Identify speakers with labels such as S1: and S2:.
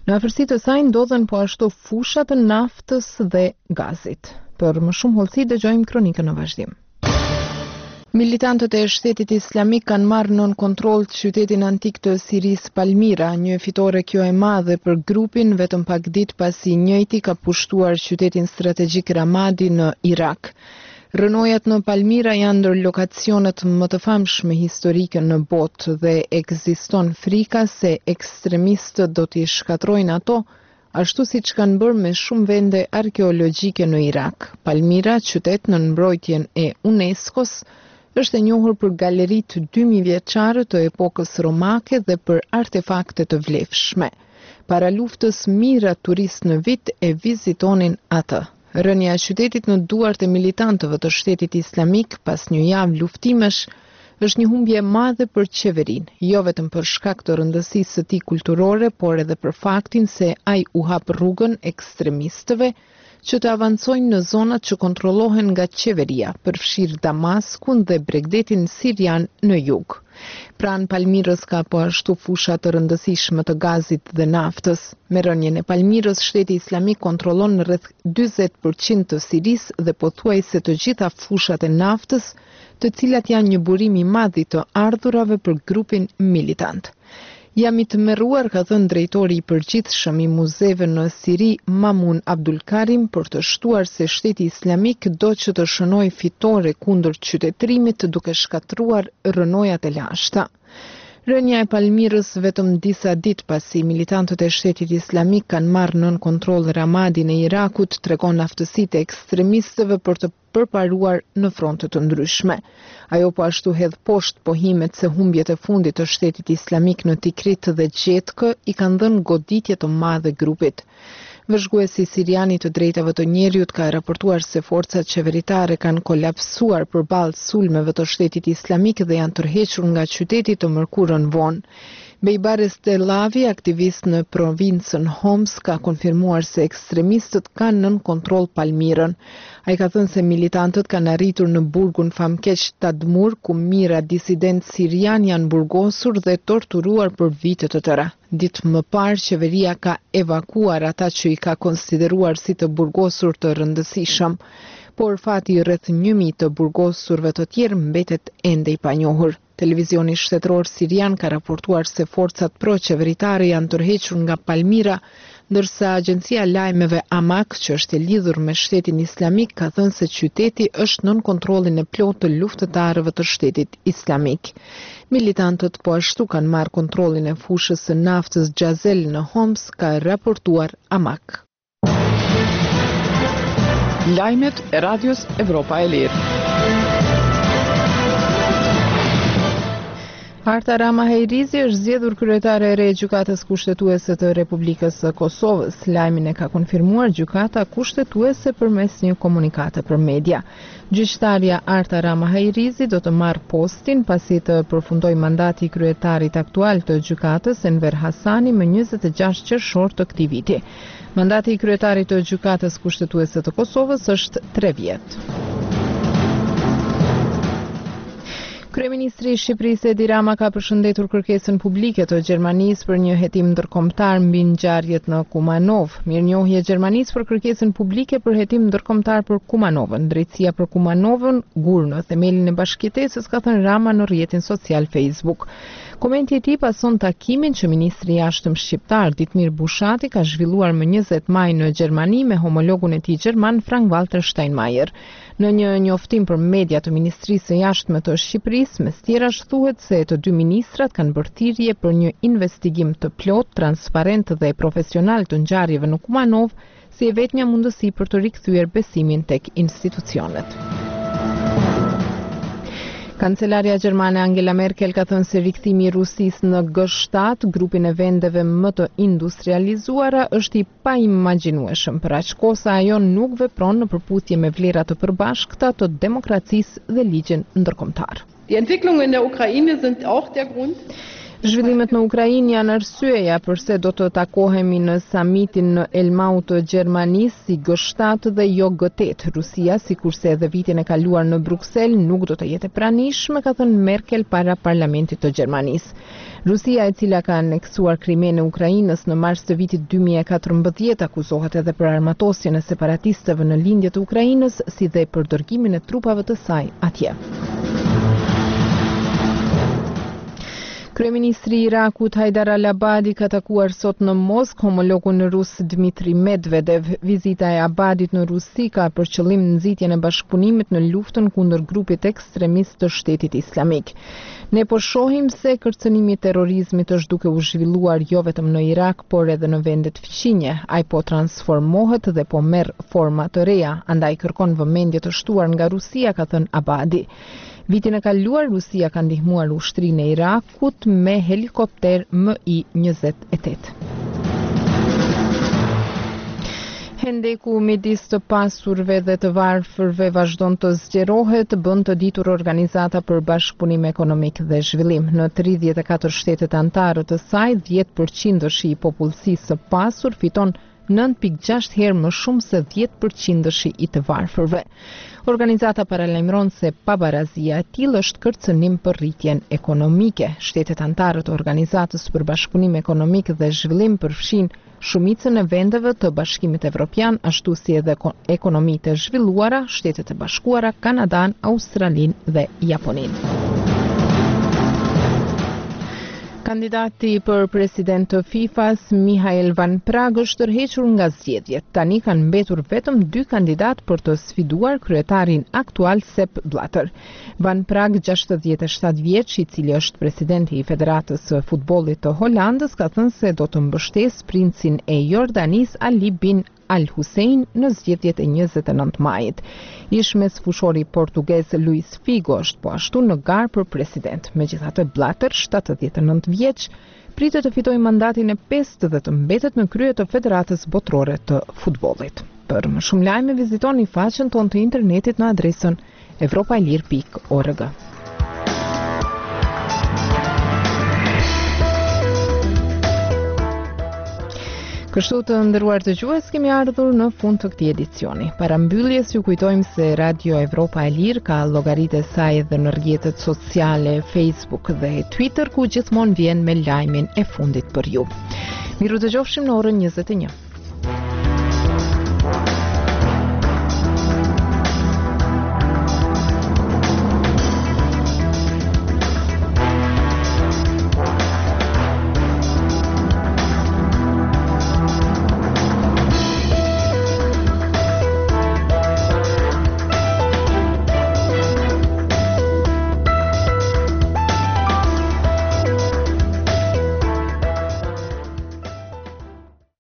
S1: Në afërsi të saj ndodhen po ashtu fusha të naftës dhe gazit. Për më shumë hollësi dëgjojmë kronikën në vazhdim. Militantët e Shtetit Islamik kanë marrë nën kontroll qytetin antik të Siris Palmira, një fitore kjo e madhe për grupin vetëm pak ditë pasi njëjti ka pushtuar qytetin strategjik Ramadi në Irak. Rënojat në Palmira janë ndër lokacionet më të famshme historike në botë dhe ekziston frika se ekstremistët do t'i shkatrojnë ato, ashtu siç kanë bërë me shumë vende arkeologjike në Irak. Palmira, qytet në mbrojtjen e UNESCO-s, është e njohur për galeritë 2000 vjeçare të epokës romake dhe për artefakte të vlefshme. Para luftës mijëra turistë në vit e vizitonin atë. Rënja e qytetit në duart e militantëve të Shtetit Islamik pas një javë luftimesh është një humbje e madhe për qeverinë, jo vetëm për shkak të rëndësisë së tij kulturore, por edhe për faktin se ai u hap rrugën ekstremistëve që të avancojnë në zonat që kontrollohen nga qeveria, përfshirë Damaskun dhe Bregdetin sirian në jug. Pranë Palmirës ka po ashtu fusha të rëndësishme të gazit dhe naftës. Me rënjen e Palmirës, Shteti Islamik kontrollon rreth 40% të Siris dhe pothuajse të gjitha fushat e naftës, të cilat janë një burim i madh i të ardhurave për grupin militant. Jam i tmerruar, ka thënë drejtori i përgjithshëm i muzeve në Siri, Mamun Abdul Karim, për të shtuar se Shteti Islamik do që të shënojë fitore kundër qytetërimit duke shkatruar rënojat e lashta. Rënja e Palmirës vetëm disa ditë pasi militantët e Shtetit Islamik kanë marrë nën kontroll Ramadin e Irakut tregon aftësitë e ekstremistëve për të përparuar në fronte të ndryshme. Ajo po ashtu hedh poshtë pohimet se humbjet e fundit të Shtetit Islamik në Tikrit dhe Gjetkë i kanë dhënë goditje të madhe grupit. Vëzhguesi sirian i të drejtave të njerëzit ka raportuar se forcat qeveritare kanë kolapsuar përballë sulmeve të Shtetit Islamik dhe janë tërhequr nga qyteti të mërkurën vonë. Bejbares Telavi, aktivist në provincën Homs, ka konfirmuar se ekstremistët kanë nën kontroll Palmirën. Ai ka thënë se militantët kanë arritur në burgun famkeq Tadmur, ku mijëra disident sirian janë burgosur dhe torturuar për vite të tëra. Ditë më parë, qeveria ka evakuar ata që i ka konsideruar si të burgosur të rëndësishëm, por fati rreth 1000 të burgosurve të tjerë mbetet ende i panjohur. Televizioni shtetëror sirian ka raportuar se forcat pro-qeveritare janë tërhequr nga Palmira, ndërsa agjencia e lajmeve Amak, që është e lidhur me Shtetin Islamik, ka thënë se qyteti është nën kontrollin e plotë të luftëtarëve të Shtetit Islamik. Militantët po ashtu kanë marrë kontrollin e fushës së naftës Xhazel në Homs, ka raportuar Amak.
S2: Lajmet e Radios Evropa e Lirë.
S1: Arta Rama Hejrizi është zgjedhur kryetare e re e gjykatës kushtetuese të Republikës së Kosovës. Lajmin e ka konfirmuar gjykata kushtetuese përmes një komunikate për media. Gjyqtarja Arta Rama Hejrizi do të marrë postin pasi të përfundoj mandati i kryetarit aktual të gjykatës Enver Hasani më 26 qershor të këtij viti. Mandati i kryetarit të gjykatës kushtetuese të Kosovës është 3 vjet. Kryeministri i Shqipërisë Edi Rama ka përshëndetur kërkesën publike të Gjermanisë për një hetim ndërkombëtar mbi ngjarjet në Kumanov. Mirënjohje Gjermanisë për kërkesën publike për hetim ndërkombëtar për Kumanovën. Drejtësia për Kumanovën gur në themelin e bashkëjetesës, ka thënë Rama në rrjetin social Facebook. Komenti i tij pason takimin që ministri i jashtëm shqiptar Ditmir Bushati ka zhvilluar më 20 maj në Gjermani me homologun e tij gjerman Frank-Walter Steinmeier. Në një njoftim për media të Ministrisë së Jashtme të Shqipërisë, mes tjerash thuhet se të dy ministrat kanë bërë thirrje për një investigim të plotë, transparent dhe profesional të ngjarjeve në Kumanov, si e vetmja mundësi për të rikthyer besimin tek institucionet. Kancelaria gjermane Angela Merkel ka thënë se rikthimi i Rusisë në G7, grupin e vendeve më të industrializuara, është i paimagjinueshëm. Për aq kohë sa ajo nuk vepron në përputhje me vlerat të përbashkëta të demokracisë dhe ligjin ndërkombëtar.
S3: Die Entwicklungen in der Ukraine sind auch der Grund.
S1: Zhvillimet në Ukrainë janë arsyeja përse do të takohemi në samitin në Elmau të Gjermanisë si G7 dhe jo G8. Rusia, sikurse edhe vitin e kaluar në Bruksel, nuk do të jetë e pranishme, ka thënë Merkel para parlamentit të Gjermanisë. Rusia, e cila ka aneksuar Krimen e Ukrainës në mars të vitit 2014, akuzohet edhe për armatosjen e separatistëve në lindje të Ukrainës, si dhe për dërgimin e trupave të saj atje. Kryeministri i Irakut Haidar al-Abadi ka takuar sot në Moskë homologun rus Dmitri Medvedev. Vizita e Abadit në Rusi ka për qëllim nxitjen e bashkëpunimit në luftën kundër grupit ekstremist të Shtetit Islamik. Ne po shohim se kërcënimi i terrorizmit është duke u zhvilluar jo vetëm në Irak, por edhe në vendet fqinje. Ai po transformohet dhe po merr forma të reja, andaj kërkon vëmendje të shtuar nga Rusia, ka thënë Abadi. Vitin e kaluar, Rusia ka ndihmuar ushtrinë e Irakut me helikopter Mi-28. Hendeku midis të pasurve dhe të varfërve vazhdon të zgjerohet, bën të ditur Organizata për Bashkëpunim Ekonomik dhe Zhvillim. Në 34 shtetet anëtare të saj, 10% i popullsisë së pasur fiton 9.6 herë më shumë se 10% i të varfërve. Organizata paralajmëron se pabarazia e tillë është kërcënim për rritjen ekonomike. Shtetet anëtare të Organizatës për Bashkëpunim Ekonomik dhe Zhvillim përfshin shumicën e vendeve të Bashkimit Evropian, ashtu si edhe ekonomitë e zhvilluara, Shtetet e Bashkuara, Kanadan, Australinë dhe Japoninë. Kandidati për president të FIFA-s, Michael Van Praag, është tërhequr nga zgjedhjet. Tani kanë mbetur vetëm 2 kandidat për të sfiduar kryetarin aktual Sepp Blatter. Van Praag, 67 vjeç, i cili është presidenti i Federatës së Futbollit të Holandës, ka thënë se do të mbështesë princin e Jordanis Ali bin Al Hussein në zgjedhjet e 29 majit. Ishmes fushori portugez Luis Figo është po ashtu në garë për president. Megjithatë, Blatter, 79 vjeç, pritet të fitojë mandatin e 5 dhe të mbetet në krye të Federatës Botërore të Futbollit. Për më shumë lajme vizitoni faqen tonë të internetit në adresën europailir.org. Kështu të nderuar dëgjues, kemi ardhur në fund të këtij edicioni. Para mbylljes ju kujtojmë se Radio Evropa e Lirë ka llogaritë e saj edhe në rrjetet sociale, Facebook dhe Twitter, ku gjithmonë vjen me lajmin e fundit për ju. Miru dëgjofshim në orën 21.